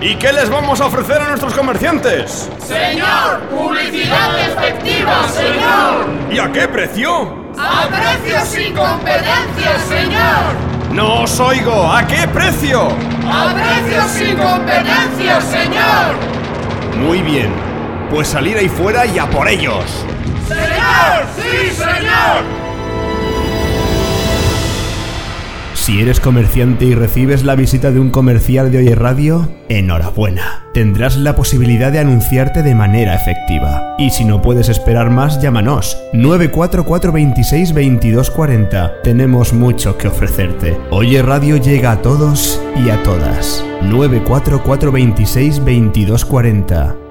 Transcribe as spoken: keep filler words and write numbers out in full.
¿Y qué les vamos a ofrecer a nuestros comerciantes? ¡Señor! ¡Publicidad efectiva, señor! ¿Y a qué precio? ¡A precios sin competencia, señor! ¡No os oigo! ¿A qué precio? ¡A precios sin competencia, señor! Muy bien, pues salir ahí fuera y a por ellos. ¡Señor! ¡Sí, señor! Si eres comerciante y recibes la visita de un comercial de Oye Radio, enhorabuena. Tendrás la posibilidad de anunciarte de manera efectiva. Y si no puedes esperar más, llámanos nueve cuatro cuatro veintiséis veintidós cuarenta. Tenemos mucho que ofrecerte. Oye Radio llega a todos y a todas. nueve cuatro cuatro veintiséis veintidós cuarenta.